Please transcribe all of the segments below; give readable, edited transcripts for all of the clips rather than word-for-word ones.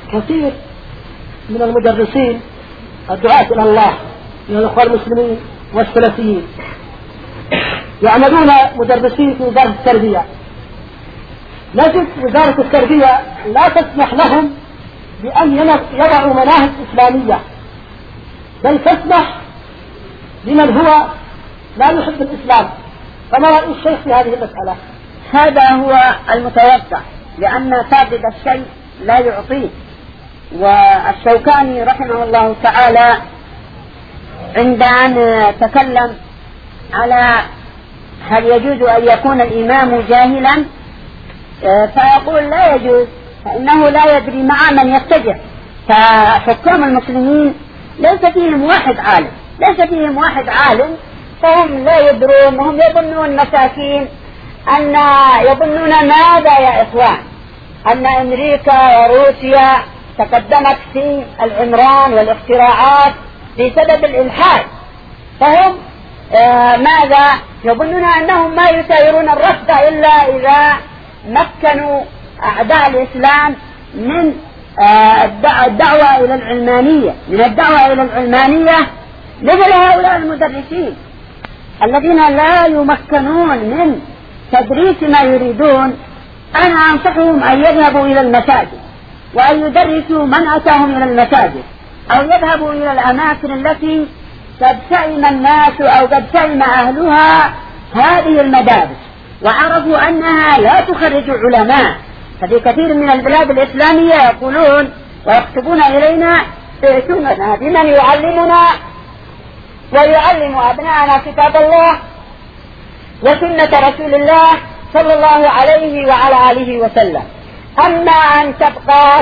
كثير من المدرسين الدعاة إلى الله من الأخوة المسلمين والسلفيين يعملون مدرسين في وزارة التربية. نجد وزارة التربية لا تسمح لهم بأن يضعوا مناهج إسلامية، بل تسمح لمن هو لا يحب الإسلام. فما رأي الشيخ في هذه المسألة؟ هذا هو المتوقع، لأن سابق الشيء لا يعطيه. والشوكاني رحمه الله تعالى عند أن تكلم على هل يجوز أن يكون الإمام جاهلا فيقول لا يجوز، فإنه لا يدري مع من يتجه. فحكام المسلمين ليس فيهم واحد عالم، فهم لا يدرون، وهم يظنون مساكين أن يظنون ماذا يا إخوان؟ أن أمريكا وروسيا تقدمت في العمران والاختراعات بسبب الإلحاد، فهم ماذا يظنون؟ أنهم ما يسيرون الرفض إلا إذا مكنوا أعداء الإسلام من الدعوة إلى العلمانية. مثل هؤلاء المدرسين الذين لا يمكنون من تدريس ما يريدون، أنا أنصحهم أن يذهبوا إلى المساجد وأن يدرسوا من أتاهم إلى المساجد، أو يذهبوا إلى الأماكن التي قد سئم الناس أو قد سئم أهلها هذه المدارس وعرفوا أنها لا تخرج علماء. ففي كثير من البلاد الإسلامية يقولون ويكتبون إلينا ائتونا بمن يعلمنا ويعلم أبناءنا كتاب الله وسنة رسول الله صلى الله عليه وعلى آله وسلم. أما أن تبقى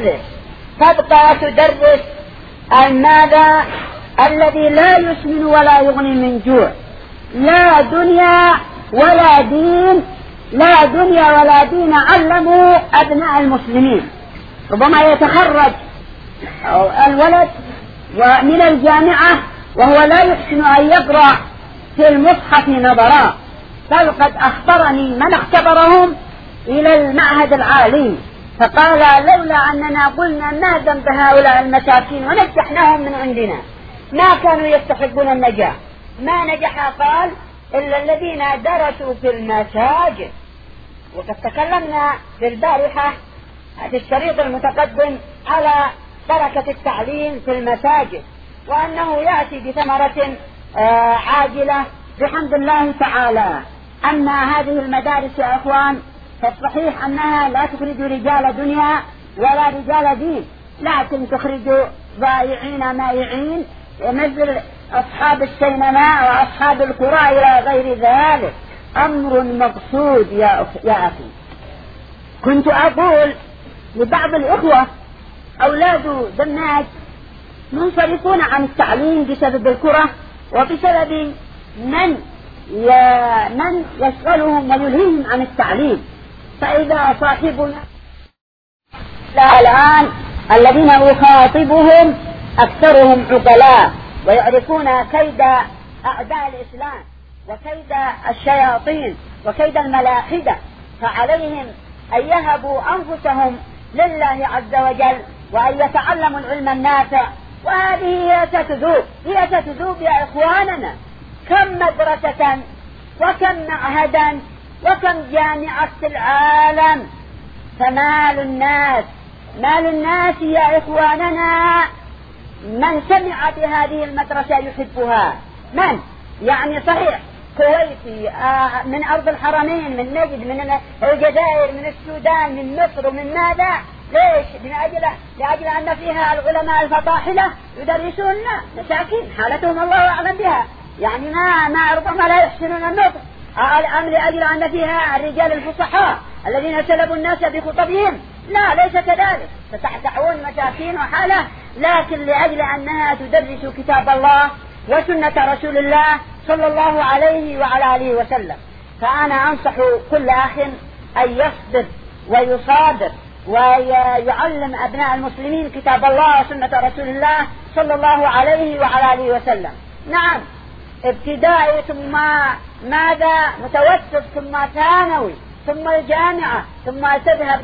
تدرس ماذا؟ الذي لا يسمن ولا يغني من جوع، لا دنيا ولا دين علموا أبناء المسلمين. ربما يتخرج الولد من الجامعة وهو لا يحسن أن يقرأ في المصحف نظرا، بل قد أخبرني من اختبرهم إلى المعهد العالي فقال لولا أننا قلنا ما ذنب هؤلاء المساكين ونجحناهم من عندنا ما كانوا يستحقون النجاح. ما نجح قال إلا الذين درسوا في المساجد. وقد تكلمنا في البارحة في الشريط المتقدم على بركة التعليم في المساجد، وأنه يأتي بثمرة عاجلة بحمد الله تعالى. أما هذه المدارس يا أخوان فالصحيح أنها لا تخرج رجال دنيا ولا رجال دين، لكن تخرج ضائعين مائعين مثل أصحاب السينما وأصحاب القرى إلى غير ذلك. أمر مقصود يا أخي. كنت أقول لبعض الإخوة أولاد دماج منصرفون عن التعليم بسبب الكرة وبسبب من يشغلهم ويلهيهم عن التعليم. فإذا صاحبنا الآن الذين أخاطبهم أكثرهم عقلاء ويعرفون كيد أعداء الإسلام وكيد الشياطين وكيد الملاحدة، فعليهم أن يهبوا أنفسهم لله عز وجل وأن يتعلموا العلم النافع. وهذه هي ستذوب يا إخواننا. كم مدرسة وكم معهدا وكم جامعة في العالم، فمال الناس يا إخواننا من سمع بهذه المدرسة يحبها. من يعني صحيح كويتي من أرض الحرمين، من نجد، من الجزائر، من السودان، من مصر، ومن ماذا؟ ليش؟ لأجل أن فيها العلماء الفطاحلة يدرسون مساكين حالتهم الله أعلم بها، يعني ما ربما لا يحسنون النطق، أم لأجل أن فيها الرجال الفصحاء الذين سلبوا الناس بخطبهم؟ لا، ليس كذلك. فتحتعون مساكين وحالة، لكن لأجل أنها تدرس كتاب الله وسنة رسول الله صلى الله عليه وعلى آله وسلم. فأنا أنصح كل أخ أن يصبر ويصابر ويعلم أبناء المسلمين كتاب الله وسنة رسول الله صلى الله عليه وعلى آله وسلم. نعم، ابتدائي ثم ماذا؟ متوسط ثم ثانوي، ثم الجامعة، ثم تذهب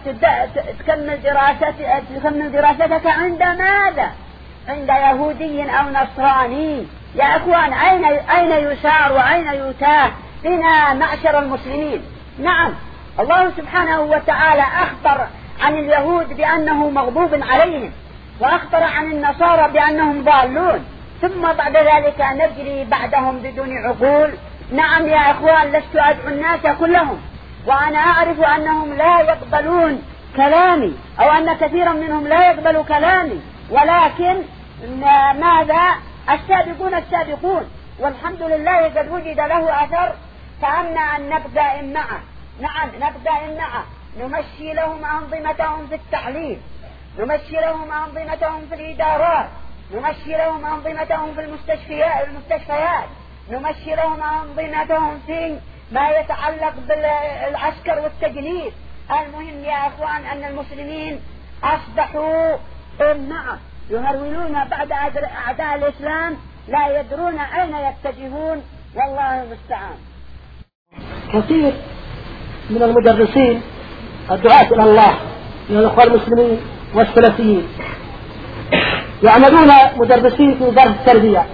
تكمل دراستك عند ماذا؟ عند يهودي أو نصراني. يا أخوان، أين يسار وأين يتاه بنا معشر المسلمين؟ نعم، الله سبحانه وتعالى أخبر عن اليهود بأنه مغضوب عليهم، وأخبر عن النصارى بأنهم ضالون، ثم بعد ذلك نجري بعدهم بدون عقول. نعم يا أخوان، لست أدعو الناس كلهم، وأنا أعرف أنهم لا يقبلون كلامي، أو أن كثيرا منهم لا يقبل كلامي، ولكن ماذا؟ السابقون، والحمد لله قد وجد له أثر، فأما أن نبدأ معه. نعم، نبدأ معه، نمشي لهم أنظمتهم في التعليم، نمشي لهم أنظمتهم في الإدارات، نمشي لهم أنظمتهم في المستشفيات، نمشي لهم أنظمتهم في ما يتعلق بالعسكر والتجنيد. المهم يا أخوان أن المسلمين أصبحوا نعم يهرولون بعد أعداء الإسلام، لا يدرون أين يتجهون، والله المستعان. كثير من المدرسين الدعاة إلى الله من الأخوان المسلمين والسلفيين يعملون مدرسين في وزارة التربية.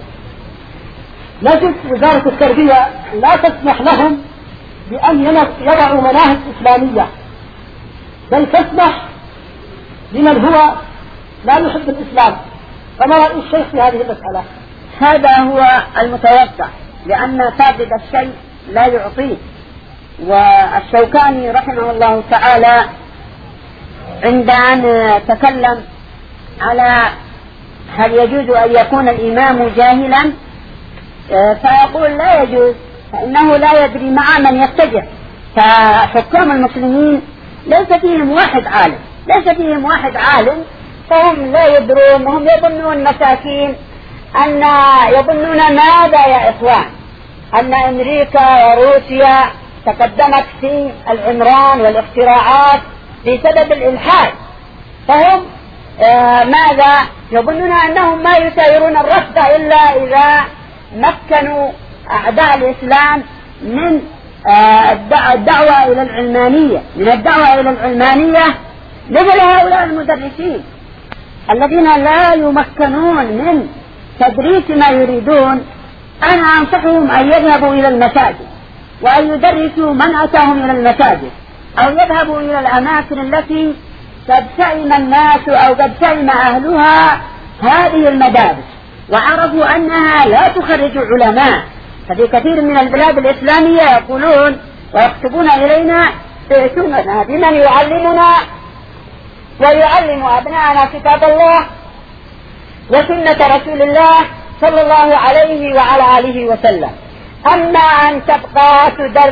نجد وزارة التربية لا تسمح لهم بأن يضعوا مناهج إسلامية، بل تسمح لمن هو لا يحب الإسلام. فما رأي الشيخ في هذه المسألة؟ هذا هو المتوقع، لأن فاقد الشيء لا يعطيه. والشوكاني رحمه الله تعالى عند أن تكلم على هل يجوز أن يكون الإمام جاهلا، فيقول لا يجوز، فإنه لا يدري مع من يتجه. فحكام المسلمين ليس فيهم واحد عالم، فهم لا يدرون، وهم يظنون مساكين أن يظنون ماذا يا إخوان؟ أن أمريكا وروسيا تقدمت في العمران والاختراعات بسبب الإلحاد، فهم ماذا يظنون؟ أنهم ما يسيرون الرفض إلا إذا مكنوا أعداء الإسلام من الدعوة إلى العلمانية، مثل هؤلاء المدرسين الذين لا يمكنون من تدريس ما يريدون. أنا أنصحهم أن يذهبوا إلى المساجد، وأن يدرسوا من أتاهم إلى المساجد، أو يذهبوا إلى الأماكن التي قد سئم الناس أو قد سئم أهلها هذه المدارس، وعرفوا أنها لا تخرج علماء. ففي كثير من البلاد الإسلامية يقولون ويكتبون إلينا ائتونا بمن يعلمنا ويعلم أبناءنا كتاب الله وسنة رسول الله صلى الله عليه وعلى آله وسلم. أما أن تبقى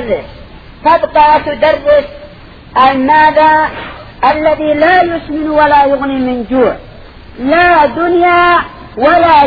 تدرس ماذا؟ الذي لا يسمن ولا يغني من جوع، لا دنيا ولا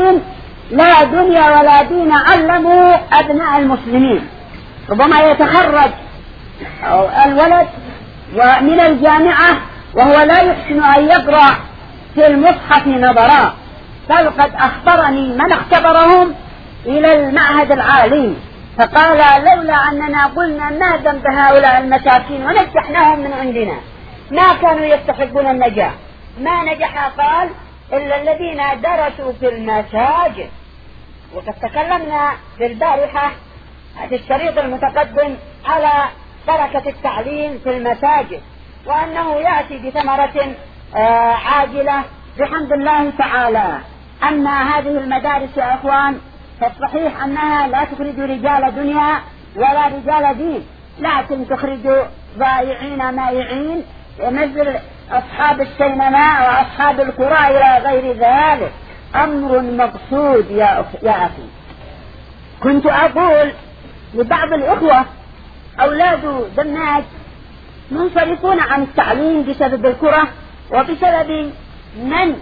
دين علموا أبناء المسلمين. ربما يتخرج الولد من الجامعة وهو لا يحسن أن يقرأ في المصحف نظرا، بل قد أخبرني من اختبرهم إلى المعهد العالي فقال لولا أننا قلنا ما ذنب هؤلاء المساكين ونجحناهم من عندنا ما كانوا يستحقون النجاح. ما نجح قال إلا الذين درسوا في المساجد. وقد تكلمنا في البارحة في الشريط المتقدم على بركة التعليم في المساجد، وأنه يأتي بثمرة عاجلة بحمد الله تعالى. أما هذه المدارس يا أخوان فالصحيح أنها لا تخرج رجال دنيا ولا رجال دين، لكن تخرج ضائعين مائعين مثل أصحاب السينما وأصحاب القرى إلى غير ذلك. أمر مقصود يا أخي. كنت أقول لبعض الإخوة أولاد دماج منصرفون عن التعليم بسبب الكرة وبسبب من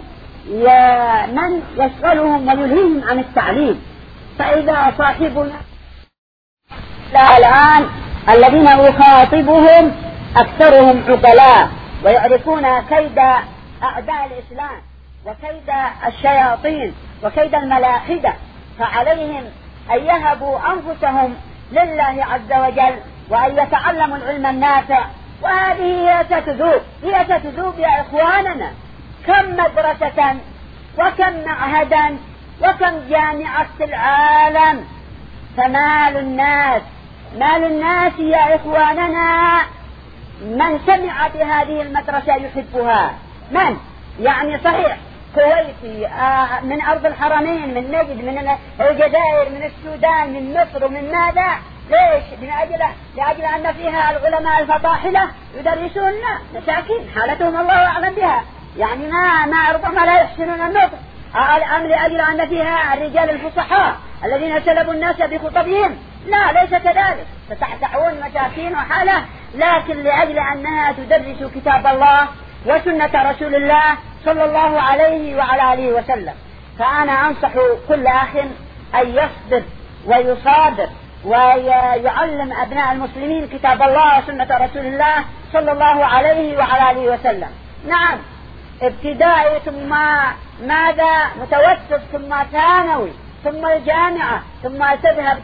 يشغلهم ويلهيهم عن التعليم. فإذا صاحبنا الآن الذين أخاطبهم أكثرهم عقلاء ويعرفون كيد أعداء الإسلام وكيد الشياطين وكيد الملاحدة، فعليهم أن يهبوا أنفسهم لله عز وجل وأن يتعلموا العلم النافع. وهذه هي ستذوب يا إخواننا. كم مدرسة وكم معهدا وكم جامعة في العالم، فمال الناس يا إخواننا من سمع بهذه المدرسة يحبها. من يعني صحيح كويتي من أرض الحرمين، من نجد، من الجزائر، من السودان، من مصر، ومن ماذا؟ ليش؟ لأجل أن فيها العلماء الفطاحلة يدرسون مساكين حالتهم الله أعلم بها، يعني ما ربما لا يحسنون النطق، أم لأجل أن فيها الرجال الفصحاء الذين سلبوا الناس بخطبهم؟ لا، ليس كذلك، ستحتحون مساكين وحالة، لكن لأجل أنها تدرس كتاب الله وسنة رسول الله صلى الله عليه وعلى آله وسلم. فأنا أنصح كل أخ أن يصبر ويصابر ويعلم أبناء المسلمين كتاب الله وسنة رسول الله صلى الله عليه وعلى آله وسلم. نعم، ابتدائي ثم ماذا متوسط ثم ثانوي ثم الجامعة، ثم تذهب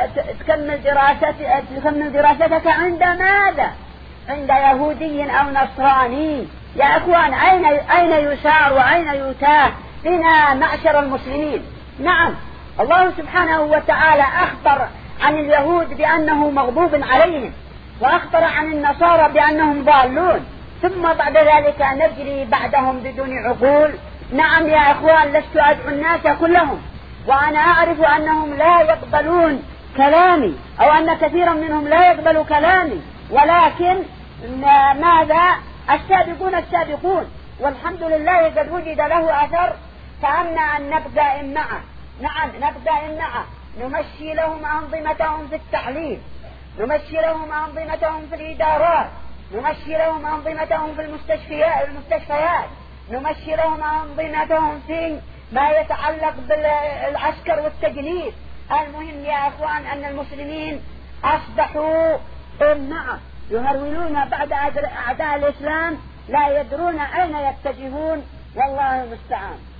تكمل دراستك عند ماذا؟ عند يهودي أو نصراني. يا أخوان، أين يسار وأين يتاه بنا معشر المسلمين؟ نعم، الله سبحانه وتعالى أخبر عن اليهود بأنه مغضوب عليهم، وأخبر عن النصارى بأنهم ضالون، ثم بعد ذلك نجري بعدهم بدون عقول. نعم يا أخوان، لست أدعو الناس كلهم، وأنا أعرف أنهم لا يقبلون كلامي، أو أن كثيرا منهم لا يقبل كلامي، ولكن ماذا؟ السابقون والحمد لله قد وجد له أثر، فأمنا أن نبدأ معه. نعم، نبدأ معه، نمشي لهم أنظمتهم في التعليم، نمشي لهم أنظمتهم في الإدارات، نمشي لهم أنظمتهم في المستشفيات، نمشي لهم أنظمتهم في ما يتعلق بالعسكر والتجنيد. المهم يا أخوان أن المسلمين أصبحوا معه يهرولون بعد أعداء الإسلام، لا يدرون أين يتجهون، والله المستعان.